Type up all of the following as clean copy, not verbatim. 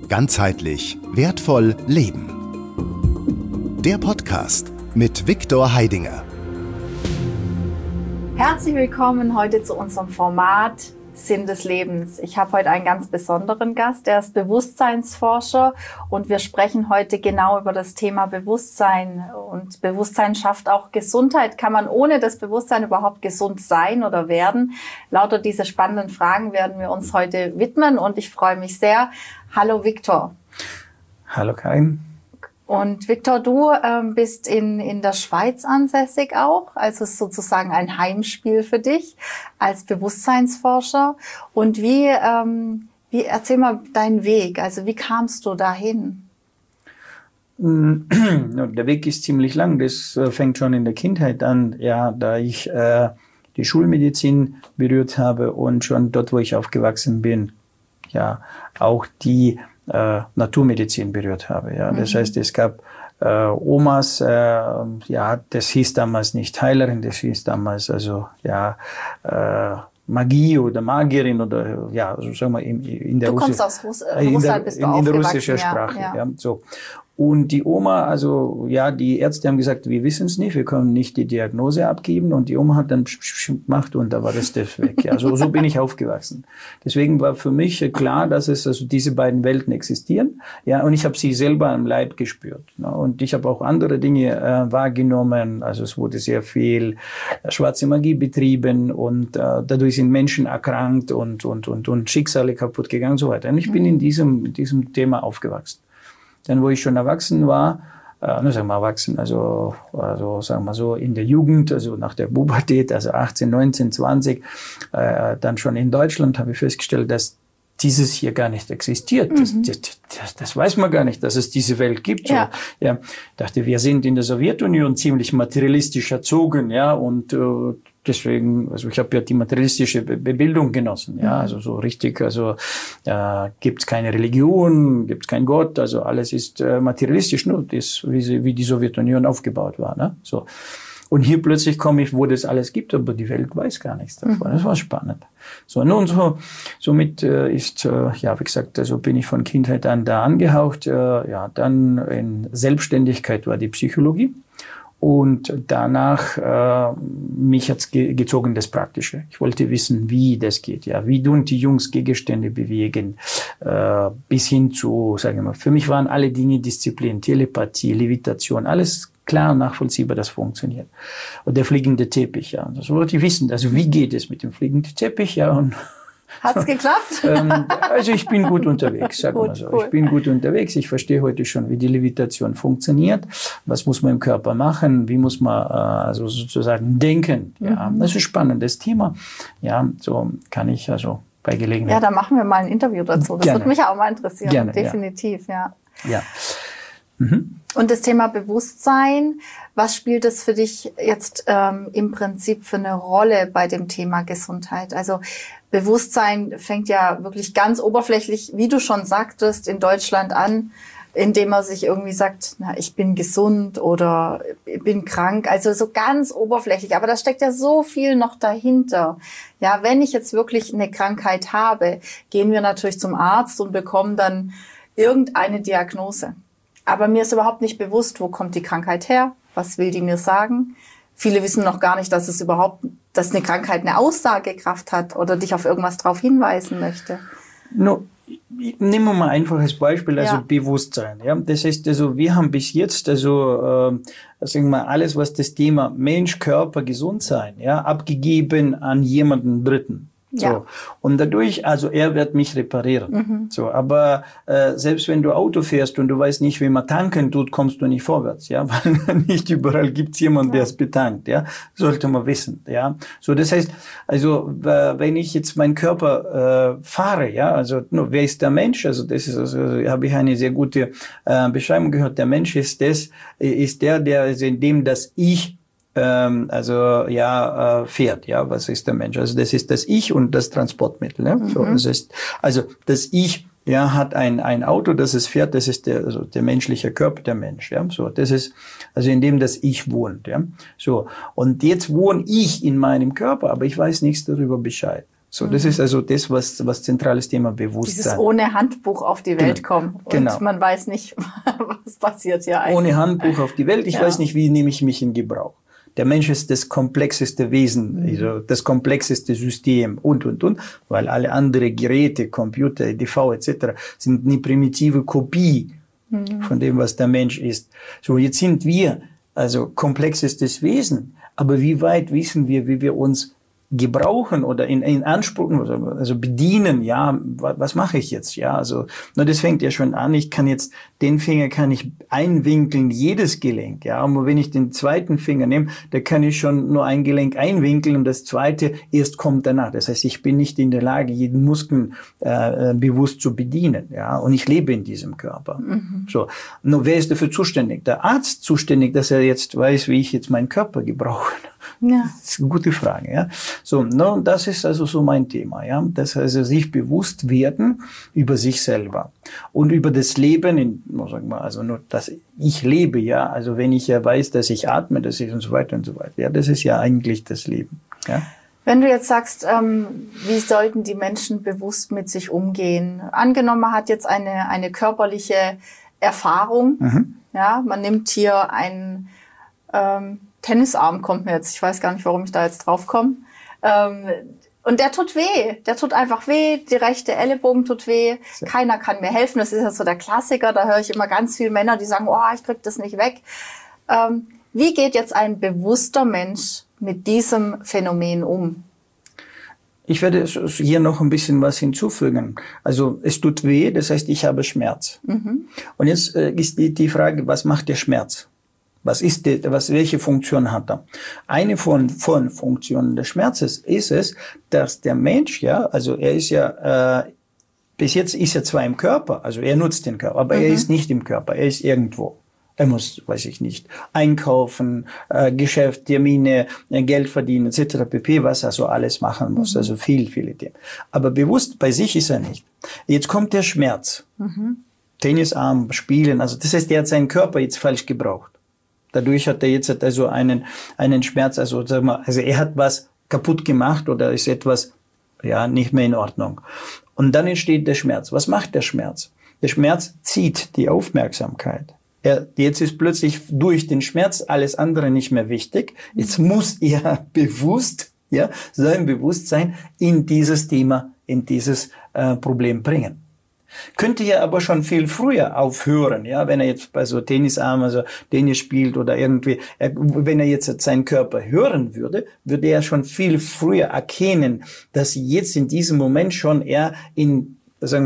Ganzheitlich wertvoll leben. Der Podcast mit Viktor Heidinger. Herzlich willkommen heute zu unserem Format Sinn des Lebens. Ich habe heute einen ganz besonderen Gast, der ist Bewusstseinsforscher und wir sprechen heute genau über das Thema Bewusstsein. Und Bewusstsein schafft auch Gesundheit. Kann man ohne das Bewusstsein überhaupt gesund sein oder werden? Lauter diese spannenden Fragen werden wir uns heute widmen und ich freue mich sehr. Hallo Viktor. Hallo Karin. Und Viktor, du bist in der Schweiz ansässig auch, also ist sozusagen ein Heimspiel für dich als Bewusstseinsforscher. Und wie erzähl mal deinen Weg, also wie kamst du dahin? Der Weg ist ziemlich lang, das fängt schon in der Kindheit an, ja, da ich die Schulmedizin berührt habe und schon dort, wo ich aufgewachsen bin, ja, auch die Naturmedizin berührt habe. Ja, das heißt, es gab Omas, ja, das hieß damals nicht Heilerin, das hieß damals also ja Magie oder Magierin oder ja, so sagen wir in der Russland bist du in der russischen Sprache, ja, so. Und die Oma, also ja, die Ärzte haben gesagt, wir wissen es nicht, wir können nicht die Diagnose abgeben. Und die Oma hat dann gemacht und da war das weg. Ja, so bin ich aufgewachsen. Deswegen war für mich klar, dass es also diese beiden Welten existieren. Ja, und ich habe sie selber am Leib gespürt. Ne? Und ich habe auch andere Dinge wahrgenommen. Also es wurde sehr viel schwarze Magie betrieben und dadurch sind Menschen erkrankt und Schicksale kaputt gegangen und so weiter. Und ich bin in diesem Thema aufgewachsen. Dann, wo ich schon erwachsen war, sagen wir erwachsen, also sagen wir so in der Jugend, also nach der Pubertät, also 18, 19, 20, dann schon in Deutschland, habe ich festgestellt, dass dieses hier gar nicht existiert. Das weiß man gar nicht, dass es diese Welt gibt. Ja. So, ja, dachte, wir sind in der Sowjetunion ziemlich materialistisch erzogen, ja, und deswegen, also ich habe ja die materialistische Bildung genossen, ja, also so richtig, also gibt's keine Religion, gibt's kein Gott, also alles ist materialistisch, nur das, wie die Sowjetunion aufgebaut war, ne, so. Und hier plötzlich komme ich, wo das alles gibt, aber die Welt weiß gar nichts davon. Das war spannend. So, nun somit ist, ja, wie gesagt, also bin ich von Kindheit an da angehaucht. Ja, dann in Selbstständigkeit war die Psychologie. Und danach, mich hat's gezogen, das Praktische. Ich wollte wissen, wie das geht, ja. Wie tun die Jungs Gegenstände bewegen, bis hin zu, sagen wir mal, für mich waren alle Dinge Disziplin, Telepathie, Levitation, alles klar nachvollziehbar, das funktioniert. Und der fliegende Teppich, ja. Das wollte ich wissen. Also wie geht es mit dem fliegenden Teppich, ja. Und hat's geklappt? Also ich bin gut unterwegs, sagen wir mal so. Cool. Ich bin gut unterwegs. Ich verstehe heute schon, wie die Levitation funktioniert. Was muss man im Körper machen? Wie muss man also sozusagen denken? Ja, das ist ein spannendes Thema. Ja, so kann ich also bei Gelegenheit. Ja, da machen wir mal ein Interview dazu. Das würde mich auch mal interessieren. Gerne, definitiv, ja. Ja. Und das Thema Bewusstsein, was spielt das für dich jetzt im Prinzip für eine Rolle bei dem Thema Gesundheit? Also Bewusstsein fängt ja wirklich ganz oberflächlich, wie du schon sagtest, in Deutschland an, indem man sich irgendwie sagt, na, ich bin gesund oder ich bin krank, also so ganz oberflächlich. Aber da steckt ja so viel noch dahinter. Ja, wenn ich jetzt wirklich eine Krankheit habe, gehen wir natürlich zum Arzt und bekommen dann irgendeine Diagnose. Aber mir ist überhaupt nicht bewusst, wo kommt die Krankheit her? Was will die mir sagen? Viele wissen noch gar nicht, dass eine Krankheit eine Aussagekraft hat oder dich auf irgendwas drauf hinweisen möchte. Nehmen wir mal ein einfaches Beispiel, also Bewusstsein. Ja, das heißt, also wir haben bis jetzt also sagen wir mal alles, was das Thema Mensch, Körper, Gesundsein, ja, abgegeben an jemanden Dritten. So. Ja. Und dadurch, also er wird mich reparieren. So, aber selbst wenn du Auto fährst und du weißt nicht, wie man tanken tut, kommst du nicht vorwärts, ja, weil nicht überall gibt's jemanden, der es betankt, ja, sollte man wissen, ja. So, das heißt, also wenn ich jetzt meinen Körper fahre, ja, also wer ist der Mensch? Also das ist, also habe ich eine sehr gute Beschreibung gehört. Der Mensch ist der also in dem das Ich fährt, ja, was ist der Mensch? Also das ist das Ich und das Transportmittel, ne? So, das ist, also das Ich, ja, hat ein Auto, das es fährt, das ist der menschliche Körper, der Mensch, ja, so, das ist, also in dem das Ich wohnt, ja, so, und jetzt wohne ich in meinem Körper, aber ich weiß nichts darüber Bescheid. So, das ist also das, was zentrales Thema Bewusstsein. Dieses ohne Handbuch auf die Welt kommen. Und man weiß nicht, was passiert hier eigentlich. Ohne Handbuch auf die Welt. Ich weiß nicht, wie nehme ich mich in Gebrauch. Der Mensch ist das komplexeste Wesen, also das komplexeste System und, weil alle andere Geräte, Computer, EDV etc. sind eine primitive Kopie von dem, was der Mensch ist. So, jetzt sind wir also komplexestes Wesen, aber wie weit wissen wir, wie wir uns gebrauchen oder in Anspruch, also bedienen, ja, was mache ich jetzt, ja, also, das fängt ja schon an, den Finger kann ich einwinkeln, jedes Gelenk, ja, und wenn ich den zweiten Finger nehme, da kann ich schon nur ein Gelenk einwinkeln und das zweite erst kommt danach, das heißt, ich bin nicht in der Lage, jeden Muskel bewusst zu bedienen, ja, und ich lebe in diesem Körper. So, nur wer ist dafür zuständig? Der Arzt zuständig, dass er jetzt weiß, wie ich jetzt meinen Körper gebrauche? Ja. Das ist eine gute Frage, ja. So, das ist also so mein Thema, ja. Das heißt, sich bewusst werden über sich selber und über das Leben, also nur, dass ich lebe, ja. Also wenn ich ja weiß, dass ich atme, dass ich und so weiter und so weiter. Ja, das ist ja eigentlich das Leben, ja. Wenn du jetzt sagst, wie sollten die Menschen bewusst mit sich umgehen? Angenommen, man hat jetzt eine körperliche Erfahrung, ja. Man nimmt hier einen, Tennisarm kommt mir jetzt, ich weiß gar nicht, warum ich da jetzt drauf komme. Und der tut weh, der tut einfach weh, die rechte Ellenbogen tut weh, keiner kann mir helfen, das ist ja so der Klassiker, da höre ich immer ganz viele Männer, die sagen, ich krieg das nicht weg. Wie geht jetzt ein bewusster Mensch mit diesem Phänomen um? Ich werde hier noch ein bisschen was hinzufügen. Also es tut weh, das heißt, ich habe Schmerz. Und jetzt ist die Frage, was macht der Schmerz? Welche Funktion hat er? Eine von Funktionen des Schmerzes ist es, dass der Mensch, ja, also er ist ja, bis jetzt ist er zwar im Körper, also er nutzt den Körper, aber er ist nicht im Körper, er ist irgendwo. Er muss, weiß ich nicht, einkaufen, Geschäft, Termine, Geld verdienen, etc. pp., was er so alles machen muss, also viele Themen. Aber bewusst bei sich ist er nicht. Jetzt kommt der Schmerz. Tennisarm, Spielen, also das heißt, er hat seinen Körper jetzt falsch gebraucht. Dadurch hat er jetzt also einen Schmerz, also sag mal, also er hat was kaputt gemacht oder ist etwas nicht mehr in Ordnung. Und dann entsteht der Schmerz. Was macht der Schmerz? Der Schmerz zieht die Aufmerksamkeit. Jetzt ist plötzlich durch den Schmerz alles andere nicht mehr wichtig. Jetzt muss er bewusst, sein Bewusstsein in dieses Thema, in dieses Problem bringen. Könnte ja aber schon viel früher aufhören, ja, wenn er jetzt bei so Tennisarm, also Tennis spielt oder irgendwie, wenn er jetzt seinen Körper hören würde, würde er schon viel früher erkennen, dass jetzt in diesem Moment schon er in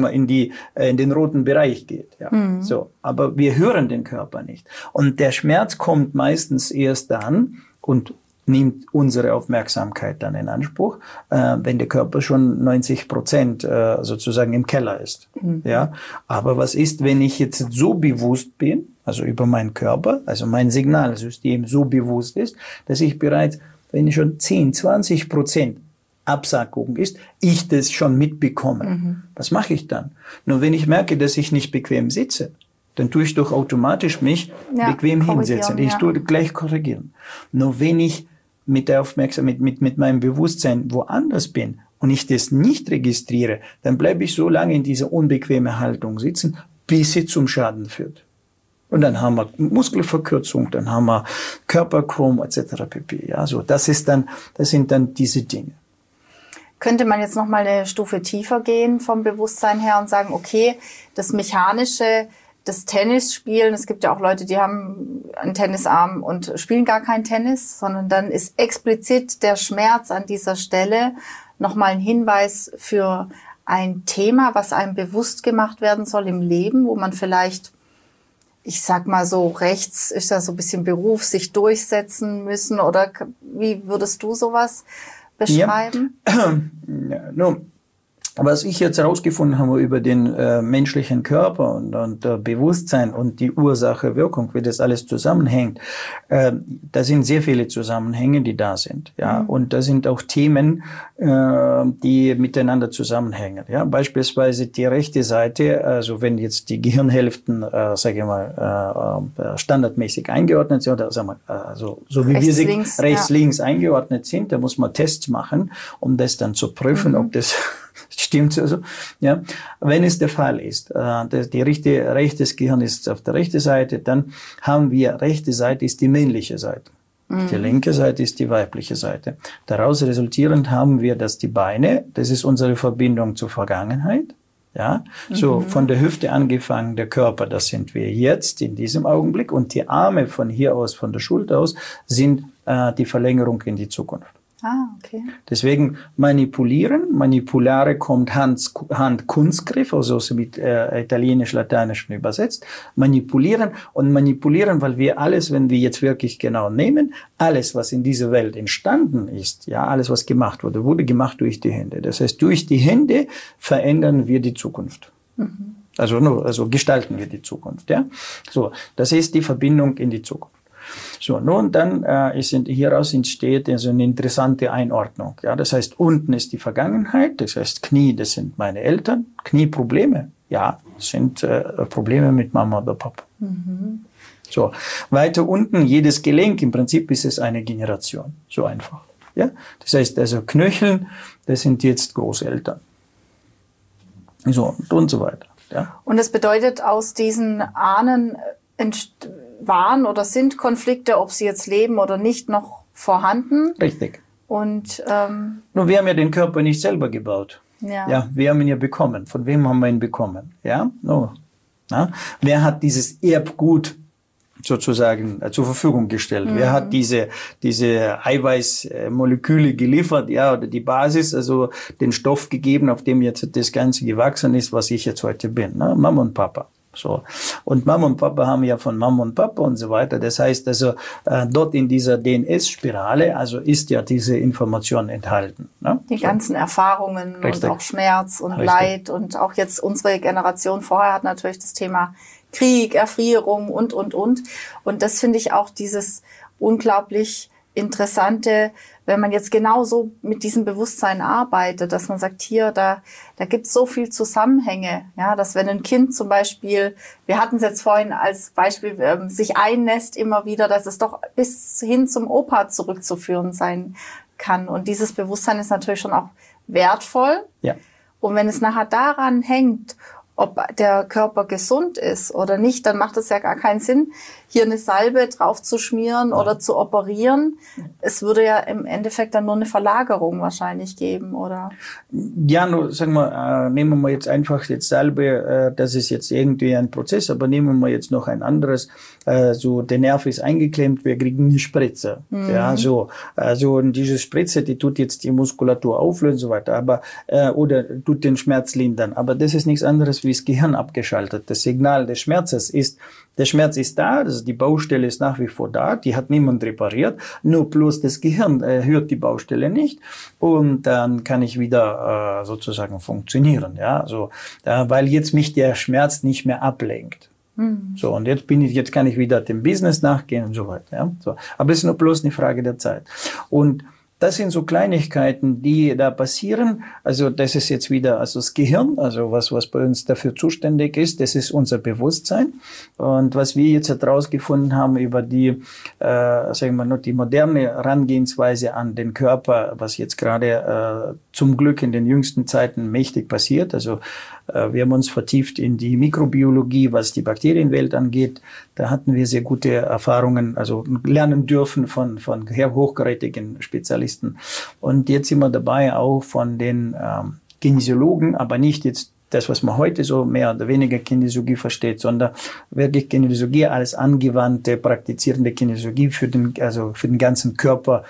den roten Bereich geht, ja. So. Aber wir hören den Körper nicht. Und der Schmerz kommt meistens erst dann und nimmt unsere Aufmerksamkeit dann in Anspruch, wenn der Körper schon 90% sozusagen im Keller ist. Ja, aber was ist, wenn ich jetzt so bewusst bin, also über meinen Körper, also mein Signalsystem so bewusst ist, dass ich bereits, wenn ich schon 10-20% Absackung ist, ich das schon mitbekomme. Was mache ich dann? Nur wenn ich merke, dass ich nicht bequem sitze, dann tue ich doch automatisch mich bequem hinsetzen. Ich tue gleich korrigieren. Nur wenn ich mit der Aufmerksamkeit, mit meinem Bewusstsein woanders bin und ich das nicht registriere, dann bleibe ich so lange in dieser unbequemen Haltung sitzen, bis sie zum Schaden führt. Und dann haben wir Muskelverkürzung, dann haben wir Körperchrom etc. pp. Ja, so das sind dann diese Dinge. Könnte man jetzt noch mal eine Stufe tiefer gehen vom Bewusstsein her und sagen, okay, das Mechanische, das Tennisspielen, es gibt ja auch Leute, die haben einen Tennisarm und spielen gar kein Tennis, sondern dann ist explizit der Schmerz an dieser Stelle nochmal ein Hinweis für ein Thema, was einem bewusst gemacht werden soll im Leben, wo man vielleicht, ich sag mal so, rechts ist ja so ein bisschen Beruf, sich durchsetzen müssen, oder wie würdest du sowas beschreiben? Ja. Was ich jetzt herausgefunden habe über den menschlichen Körper und Bewusstsein und die Ursache-Wirkung, wie das alles zusammenhängt, da sind sehr viele Zusammenhänge, die da sind. Ja, und da sind auch Themen, die miteinander zusammenhängen. Ja, beispielsweise die rechte Seite, also wenn jetzt die Gehirnhälften, sage ich mal, standardmäßig eingeordnet sind, oder sagen wir, also so wie wir sie rechts-links eingeordnet sind, da muss man Tests machen, um das dann zu prüfen, ob das stimmt also, ja. Wenn es der Fall ist, rechtes Gehirn ist auf der rechten Seite, dann haben wir, rechte Seite ist die männliche Seite. Die linke Seite ist die weibliche Seite. Daraus resultierend haben wir, dass die Beine, das ist unsere Verbindung zur Vergangenheit, ja. So, von der Hüfte angefangen, der Körper, das sind wir jetzt in diesem Augenblick, und die Arme von hier aus, von der Schulter aus, sind die Verlängerung in die Zukunft. Ah, okay. Deswegen manipulieren. Manipulare kommt Handkunstgriff, also so mit italienisch-lateinischen übersetzt. Manipulieren, weil wir alles, wenn wir jetzt wirklich genau nehmen, alles, was in dieser Welt entstanden ist, ja, alles, was gemacht wurde gemacht durch die Hände. Das heißt, durch die Hände verändern wir die Zukunft. Also gestalten wir die Zukunft, ja. So, das ist die Verbindung in die Zukunft. So, nun dann hieraus entsteht also eine interessante Einordnung. Ja, das heißt, unten ist die Vergangenheit, das heißt Knie, das sind meine Eltern. Knieprobleme, ja, das sind Probleme mit Mama oder Papa. So, weiter unten jedes Gelenk, im Prinzip ist es eine Generation, so einfach. Ja, das heißt also Knöcheln, das sind jetzt Großeltern. So und so weiter. Ja. Und das bedeutet, aus diesen Ahnen waren oder sind Konflikte, ob sie jetzt leben oder nicht, noch vorhanden. Richtig. Und nur wir haben ja den Körper nicht selber gebaut. Ja, wir haben ihn ja bekommen. Von wem haben wir ihn bekommen? Ja, no. Ja? Wer hat dieses Erbgut sozusagen zur Verfügung gestellt? Wer hat diese Eiweißmoleküle geliefert? Ja, oder die Basis, also den Stoff gegeben, auf dem jetzt das Ganze gewachsen ist, was ich jetzt heute bin. Ne? Mama und Papa. So. Und Mama und Papa haben ja von Mama und Papa und so weiter. Das heißt also, dort in dieser DNS-Spirale, also ist ja diese Information enthalten. Ne? Die ganzen Erfahrungen und auch Schmerz und Leid, und auch jetzt unsere Generation vorher hat natürlich das Thema Krieg, Erfrierung und. Und das finde ich auch dieses unglaublich Interessante, wenn man jetzt genauso mit diesem Bewusstsein arbeitet, dass man sagt, hier, da gibt es so viel Zusammenhänge, ja, dass wenn ein Kind zum Beispiel, wir hatten es jetzt vorhin als Beispiel, sich einnässt immer wieder, dass es doch bis hin zum Opa zurückzuführen sein kann. Und dieses Bewusstsein ist natürlich schon auch wertvoll. Ja. Und wenn es nachher daran hängt, ob der Körper gesund ist oder nicht, dann macht es ja gar keinen Sinn, hier eine Salbe drauf zu schmieren oder zu operieren. Es würde ja im Endeffekt dann nur eine Verlagerung wahrscheinlich geben, oder? Ja, nur sagen wir, nehmen wir jetzt einfach jetzt Salbe, das ist jetzt irgendwie ein Prozess, aber nehmen wir jetzt noch ein anderes, so der Nerv ist eingeklemmt, wir kriegen eine Spritze. Ja, so, also diese Spritze, die tut jetzt die Muskulatur auflösen und so weiter, aber oder tut den Schmerz lindern, aber das ist nichts anderes wie das Gehirn abgeschaltet. Das Signal des Schmerzes ist, der Schmerz ist da, also die Baustelle ist nach wie vor da, die hat niemand repariert, nur bloß das Gehirn hört die Baustelle nicht, und dann kann ich wieder sozusagen funktionieren, ja, so, weil jetzt mich der Schmerz nicht mehr ablenkt. So, und jetzt kann ich wieder dem Business nachgehen und so weiter, ja, so. Aber es ist nur bloß eine Frage der Zeit. Und das sind so Kleinigkeiten, die da passieren. Also das ist jetzt wieder also das Gehirn, also was bei uns dafür zuständig ist, das ist unser Bewusstsein. Und was wir jetzt herausgefunden haben über die, sagen wir mal, die moderne Herangehensweise an den Körper, was jetzt gerade zum Glück in den jüngsten Zeiten mächtig passiert. Also wir haben uns vertieft in die Mikrobiologie, was die Bakterienwelt angeht. Da hatten wir sehr gute Erfahrungen, also lernen dürfen von hochkarätigen Spezialisten. Und jetzt sind wir dabei auch von den Kinesiologen, aber nicht jetzt das, was man heute so mehr oder weniger Kinesiologie versteht, sondern wirklich Kinesiologie als angewandte, praktizierende Kinesiologie für den ganzen Körper.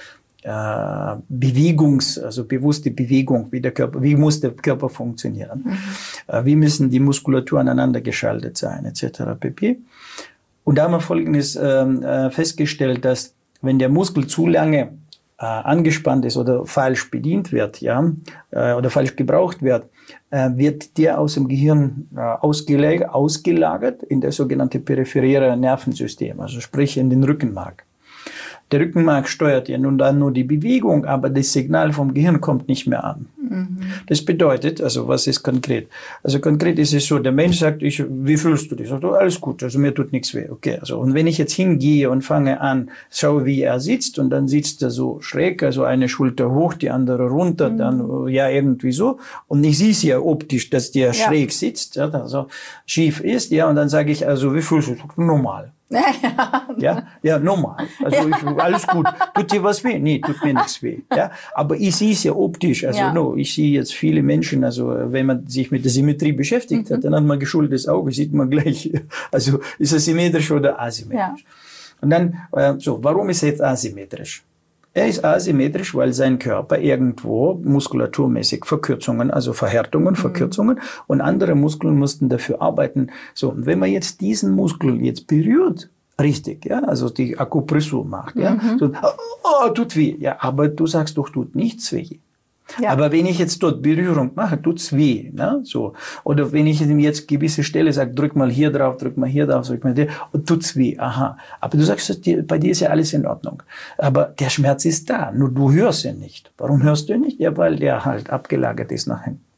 Also bewusste Bewegung, wie muss der Körper funktionieren, wie müssen die Muskulatur aneinander geschaltet sein, etc. pp. Und da haben wir Folgendes festgestellt, dass wenn der Muskel zu lange angespannt ist oder falsch bedient wird, ja, oder falsch gebraucht wird, wird der aus dem Gehirn ausgelagert in das sogenannte peripheräre Nervensystem, also sprich in den Rückenmark. Der Rückenmark steuert ja nun dann nur die Bewegung, aber das Signal vom Gehirn kommt nicht mehr an. Mhm. Das bedeutet, also was ist konkret? Also konkret ist es so, der Mensch sagt, wie fühlst du dich? Sagt, alles gut, also mir tut nichts weh. Okay, also und wenn ich jetzt hingehe und fange an, schaue, wie er sitzt und dann sitzt er so schräg, also eine Schulter hoch, die andere runter, dann ja irgendwie so. Und ich sehe es ja optisch, dass der schräg sitzt, ja, also schief ist, ja, und dann sage ich, also wie fühlst du dich? Normal. Ja, normal. Also alles gut. Tut dir was weh? Nee, tut mir nichts weh. Ja, aber ich sehe es ja optisch. Also ich sehe jetzt viele Menschen, also wenn man sich mit der Symmetrie beschäftigt hat, dann hat man geschultes Auge, sieht man gleich, also ist er symmetrisch oder asymmetrisch. Ja. Und dann, warum ist er jetzt asymmetrisch? Er ist asymmetrisch, weil sein Körper irgendwo muskulaturmäßig Verkürzungen, also Verhärtungen, Verkürzungen und andere Muskeln mussten dafür arbeiten. So, und wenn man jetzt diesen Muskel jetzt berührt, richtig, ja, also die Akupressur macht, ja, so, tut weh, ja, aber du sagst doch, tut nichts weh. Ja. Aber wenn ich jetzt dort Berührung mache, tut's weh, ne? So. Oder wenn ich ihm jetzt gewisse Stelle sage, drück mal hier drauf, drück mal hier drauf, drück mal hier, und tut's weh, aha. Aber du sagst, bei dir ist ja alles in Ordnung. Aber der Schmerz ist da, nur du hörst ihn nicht. Warum hörst du ihn nicht? Ja, weil der halt abgelagert ist nach hinten.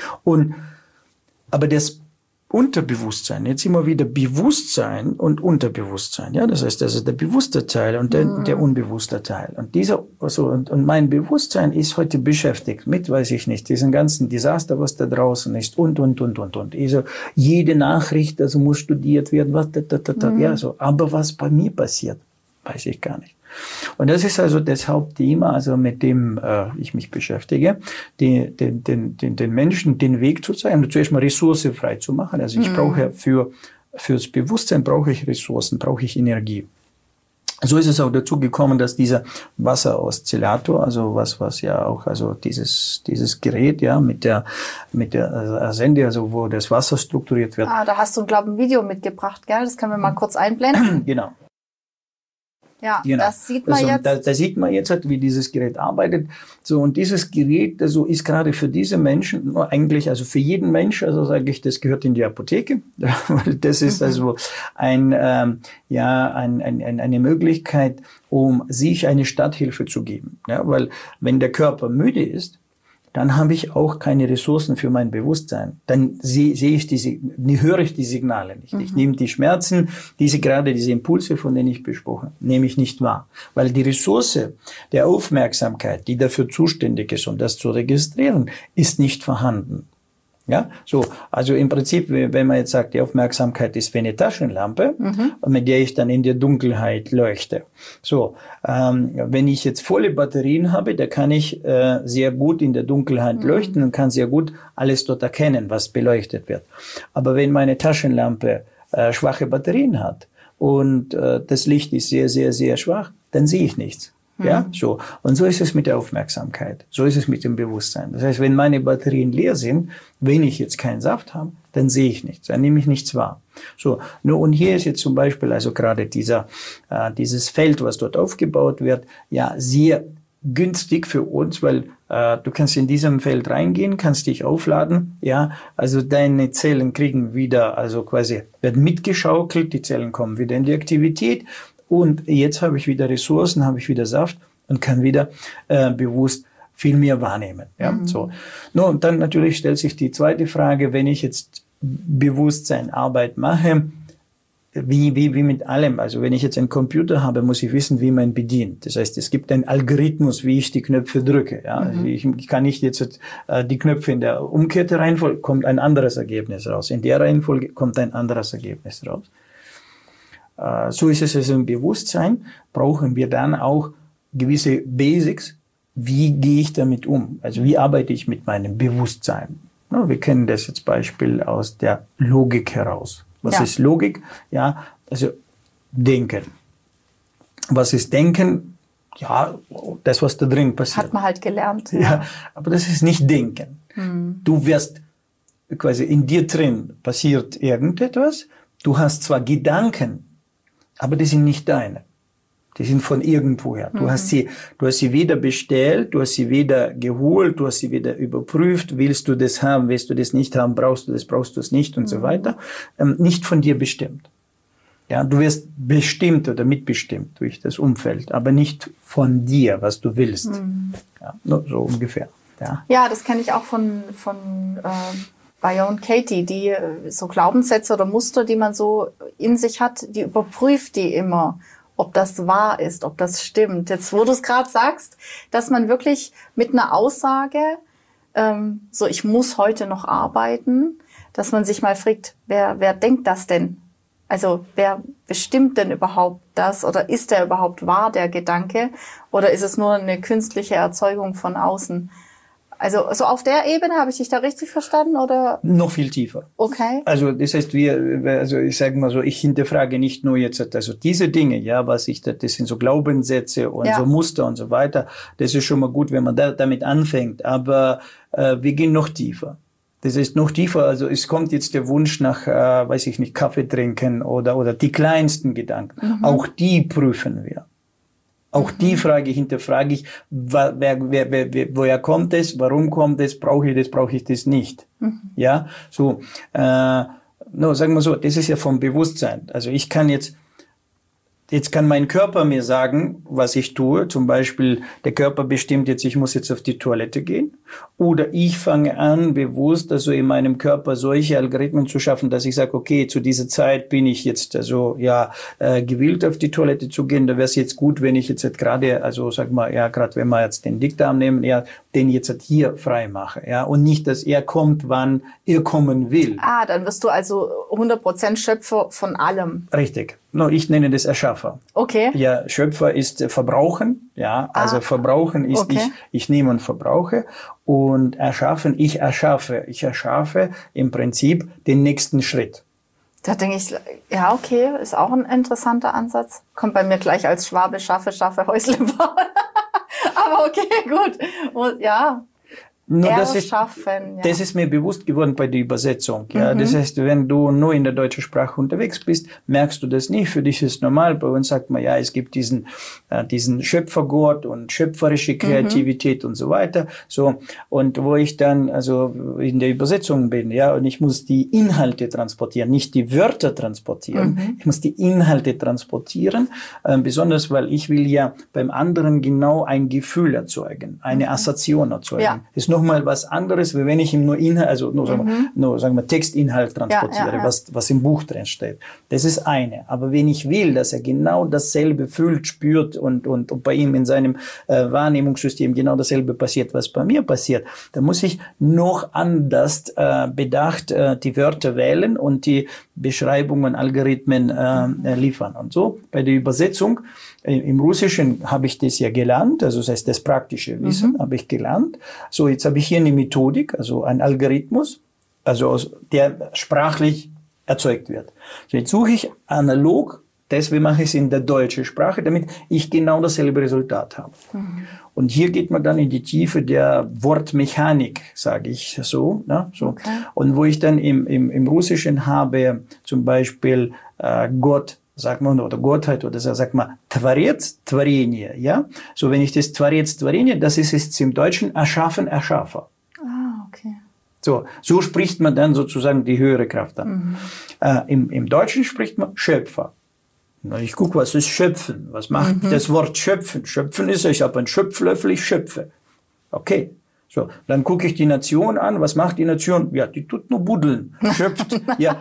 Aber das Unterbewusstsein, jetzt immer wieder Bewusstsein und Unterbewusstsein, ja, das heißt, das ist der bewusste Teil und der unbewusste Teil. Und und mein Bewusstsein ist heute beschäftigt mit, weiß ich nicht, diesen ganzen Desaster, was da draußen ist und. Also, jede Nachricht, also muss studiert werden, ja, so. Aber was bei mir passiert, weiß ich gar nicht. Und das ist also das Hauptthema, also mit dem ich mich beschäftige, den Menschen den Weg zu zeigen, zuerst mal Ressourcen frei zu machen. Also ich brauche fürs Bewusstsein brauche ich Ressourcen, brauche ich Energie. So ist es auch dazu gekommen, dass dieser Wasseroszillator, also was ja auch, also dieses Gerät, ja, mit der Sende, also wo das Wasser strukturiert wird. Da hast du, glaube ich, ein Video mitgebracht, gell? Das können wir mal kurz einblenden. Genau. Ja, genau. Das sieht man jetzt. Da sieht man jetzt halt, wie dieses Gerät arbeitet. So, und dieses Gerät, also ist gerade für diese Menschen, eigentlich, also für jeden Mensch, also sage ich, das gehört in die Apotheke. Das ist also eine Möglichkeit, um sich eine Starthilfe zu geben. Ja, weil wenn der Körper müde ist, dann habe ich auch keine Ressourcen für mein Bewusstsein. Dann höre ich die Signale nicht. Ich nehme die Schmerzen, diese Impulse, von denen ich besprochen habe, nehme ich nicht wahr. Weil die Ressource der Aufmerksamkeit, die dafür zuständig ist, um das zu registrieren, ist nicht vorhanden. Ja, so, also im Prinzip, wenn man jetzt sagt, die Aufmerksamkeit ist wie eine Taschenlampe, mit der ich dann in der Dunkelheit leuchte. So, wenn ich jetzt volle Batterien habe, da kann ich sehr gut in der Dunkelheit leuchten und kann sehr gut alles dort erkennen, was beleuchtet wird. Aber wenn meine Taschenlampe schwache Batterien hat und das Licht ist sehr, sehr, sehr schwach, dann sehe ich nichts. Ja, so. Und so ist es mit der Aufmerksamkeit. So ist es mit dem Bewusstsein. Das heißt, wenn meine Batterien leer sind, wenn ich jetzt keinen Saft habe, dann sehe ich nichts, dann nehme ich nichts wahr. So. Und hier ist jetzt zum Beispiel also gerade dieses Feld, was dort aufgebaut wird, ja, sehr günstig für uns, weil du kannst in diesem Feld reingehen, kannst dich aufladen, ja, also deine Zellen kriegen wieder, also quasi werden mitgeschaukelt, die Zellen kommen wieder in die Aktivität. Und jetzt habe ich wieder Ressourcen, habe ich wieder Saft und kann wieder bewusst viel mehr wahrnehmen. Ja, so. Und dann natürlich stellt sich die zweite Frage, wenn ich jetzt Bewusstseinarbeit mache, wie mit allem. Also wenn ich jetzt einen Computer habe, muss ich wissen, wie man ihn bedient. Das heißt, es gibt einen Algorithmus, wie ich die Knöpfe drücke. Ja, also ich kann nicht jetzt die Knöpfe in der umgekehrten Reihenfolge, kommt ein anderes Ergebnis raus. In der Reihenfolge kommt ein anderes Ergebnis raus. So ist es also im Bewusstsein, brauchen wir dann auch gewisse Basics. Wie gehe ich damit um? Also wie arbeite ich mit meinem Bewusstsein? Wir kennen das jetzt Beispiel aus der Logik heraus. Was ist Logik? Ja, also Denken. Was ist Denken? Ja, das, was da drin passiert. Hat man halt gelernt. Ja, aber das ist nicht Denken. Du wirst quasi in dir drin passiert irgendetwas. Du hast zwar Gedanken, aber die sind nicht deine. Die sind von irgendwoher. Du hast sie weder bestellt, du hast sie weder geholt, du hast sie weder überprüft. Willst du das haben, willst du das nicht haben, brauchst du es nicht und so weiter. Nicht von dir bestimmt. Ja, du wirst bestimmt oder mitbestimmt durch das Umfeld, aber nicht von dir, was du willst. Ja, so ungefähr. Ja, das kenne ich auch von Byron Katie, die so Glaubenssätze oder Muster, die man so in sich hat, die überprüft die immer, ob das wahr ist, ob das stimmt. Jetzt, wo du es gerade sagst, dass man wirklich mit einer Aussage, so ich muss heute noch arbeiten, dass man sich mal fragt, wer denkt das denn? Also wer bestimmt denn überhaupt das? Oder ist der überhaupt wahr, der Gedanke? Oder ist es nur eine künstliche Erzeugung von außen? Also so auf der Ebene, habe ich dich da richtig verstanden, oder? Noch viel tiefer. Okay. Also das heißt, ich sage mal so, ich hinterfrage nicht nur jetzt, also diese Dinge, ja, das sind so Glaubenssätze und so Muster und so weiter. Das ist schon mal gut, wenn man damit anfängt. Aber wir gehen noch tiefer. Das ist noch tiefer, also es kommt jetzt der Wunsch nach, weiß ich nicht, Kaffee trinken oder die kleinsten Gedanken. Auch die prüfen wir. Auch die Frage hinterfrage ich, woher kommt es, warum kommt es, brauche ich das nicht. Ja, so, sagen wir so, das ist ja vom Bewusstsein. Also ich kann jetzt kann mein Körper mir sagen, was ich tue. Zum Beispiel, der Körper bestimmt jetzt, ich muss jetzt auf die Toilette gehen. Oder ich fange an, bewusst, also in meinem Körper solche Algorithmen zu schaffen, dass ich sage, okay, zu dieser Zeit bin ich jetzt gewillt, auf die Toilette zu gehen. Da wäre es jetzt gut, wenn ich jetzt gerade, also sag mal, ja, gerade wenn wir jetzt den Dickdarm nehmen, ja, den jetzt hier frei mache, ja, und nicht, dass er kommt, wann er kommen will. Dann wirst du also 100% Schöpfer von allem. Richtig. No, ich nenne das Erschaffer. Okay. Ja, Schöpfer ist Verbrauchen, ja, also Verbrauchen ist ich nehme und verbrauche, und erschaffen, ich erschaffe im Prinzip den nächsten Schritt. Da denke ich, ja, okay, ist auch ein interessanter Ansatz. Kommt bei mir gleich als Schwabe, schaffe, Häusle bauen. Aber okay, gut. Ja. Das ist mir bewusst geworden bei der Übersetzung. Ja, das heißt, wenn du nur in der deutschen Sprache unterwegs bist, merkst du das nicht. Für dich ist normal. Bei uns sagt man, ja, es gibt diesen Schöpfergott und schöpferische Kreativität und so weiter. So. Und wo ich dann, also in der Übersetzung bin, ja, und ich muss die Inhalte transportieren, nicht die Wörter transportieren. Ich muss die Inhalte transportieren, besonders, weil ich will ja beim anderen genau ein Gefühl erzeugen, eine Assoziation erzeugen. Ja. Das ist nochmal was anderes, wie wenn ich ihm nur Inhalt, also sagen wir Textinhalt transportiere, was im Buch drin steht. Das ist eine. Aber wenn ich will, dass er genau dasselbe fühlt, spürt und bei ihm in seinem Wahrnehmungssystem genau dasselbe passiert, was bei mir passiert, dann muss ich noch anders bedacht die Wörter wählen und die Beschreibungen, Algorithmen liefern. Und so bei der Übersetzung im Russischen habe ich das ja gelernt, also das heißt, das praktische Wissen habe ich gelernt. So, jetzt habe ich hier eine Methodik, also ein Algorithmus, also der sprachlich erzeugt wird. So, jetzt suche ich analog, deswegen mache ich es in der deutschen Sprache, damit ich genau dasselbe Resultat habe. Und hier geht man dann in die Tiefe der Wortmechanik, sage ich so. Ne? So. Okay. Und wo ich dann im Russischen habe, zum Beispiel Gott, sagt man, oder Gottheit, oder sagt man Tворец, Творение, ja. So, wenn ich das Творец, Творение, das ist es im Deutschen Erschaffen, Erschaffer. Okay. So spricht man dann sozusagen die höhere Kraft an. Im Deutschen spricht man Schöpfer. Ich gucke, was ist Schöpfen? Was macht das Wort Schöpfen? Schöpfen ist, ich habe einen Schöpflöffel, ich schöpfe. Okay. So, dann gucke ich die Nation an. Was macht die Nation? Ja, die tut nur buddeln. Schöpft, ja,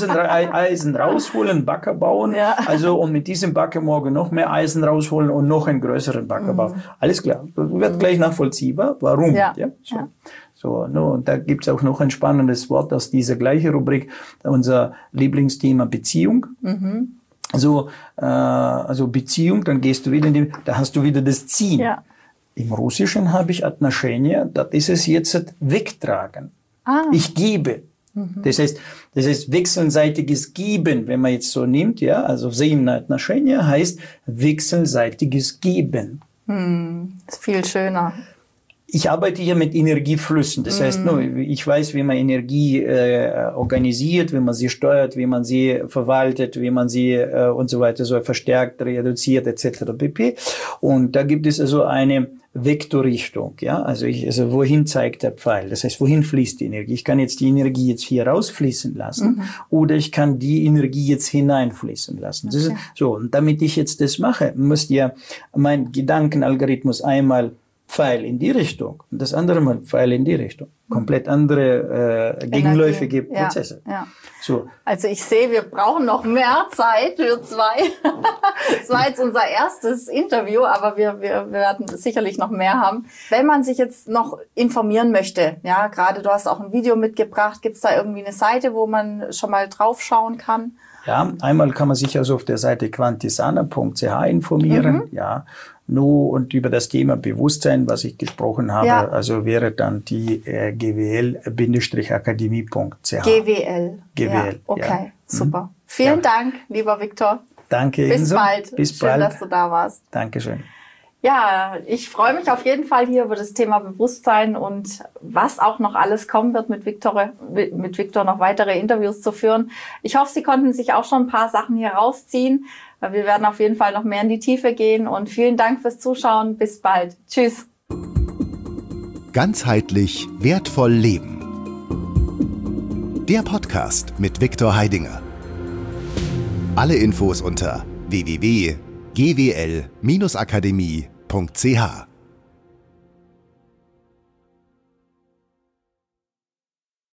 Eisen rausholen, Bagger bauen. Ja. Also, und mit diesem Bagger morgen noch mehr Eisen rausholen und noch einen größeren Bagger bauen. Alles klar. Das wird gleich nachvollziehbar. Warum? Ja. So. Ja. So, no, und da gibt's auch noch ein spannendes Wort aus dieser gleichen Rubrik. Unser Lieblingsthema Beziehung. So, also Beziehung, dann gehst du wieder da hast du wieder das Ziehen. Ja. Im Russischen habe ich Отношения, das ist es jetzt wegtragen. Ich gebe. Das heißt wechselseitiges Geben, wenn man jetzt so nimmt, ja, also взаимные отношения heißt wechselseitiges Geben. Ist viel schöner. Ich arbeite hier mit Energieflüssen. Das heißt, ich weiß, wie man Energie organisiert, wie man sie steuert, wie man sie verwaltet, wie man sie und so weiter so verstärkt, reduziert etc. pp. Und da gibt es also eine Vektorrichtung, ja, also wohin zeigt der Pfeil? Das heißt, wohin fließt die Energie? Ich kann jetzt die Energie jetzt hier rausfließen lassen oder ich kann die Energie jetzt hineinfließen lassen. Das ist so. Und damit ich jetzt das mache, muss ja mein Gedankenalgorithmus einmal Pfeil in die Richtung und das andere Mal Pfeil in die Richtung. Komplett andere gegenläufige Prozesse. Ja. So. Also ich sehe, wir brauchen noch mehr Zeit für zwei. Das war jetzt unser erstes Interview, aber wir werden sicherlich noch mehr haben. Wenn man sich jetzt noch informieren möchte, ja, gerade du hast auch ein Video mitgebracht, gibt es da irgendwie eine Seite, wo man schon mal drauf schauen kann? Ja, einmal kann man sich also auf der Seite quantisana.ch informieren, ja. Und über das Thema Bewusstsein, was ich gesprochen habe, also wäre dann die gwl-akademie.ch. GWL. GWL. Okay, super. Vielen Dank, lieber Viktor. Danke. Bis bald. Bis bald. Schön, dass du da warst. Dankeschön. Ja, ich freue mich auf jeden Fall hier über das Thema Bewusstsein und was auch noch alles kommen wird, mit Viktor noch weitere Interviews zu führen. Ich hoffe, Sie konnten sich auch schon ein paar Sachen hier rausziehen. Wir werden auf jeden Fall noch mehr in die Tiefe gehen und vielen Dank fürs Zuschauen. Bis bald. Tschüss. Ganzheitlich wertvoll leben. Der Podcast mit Viktor Heidinger. Alle Infos unter www.gwl-akademie.ch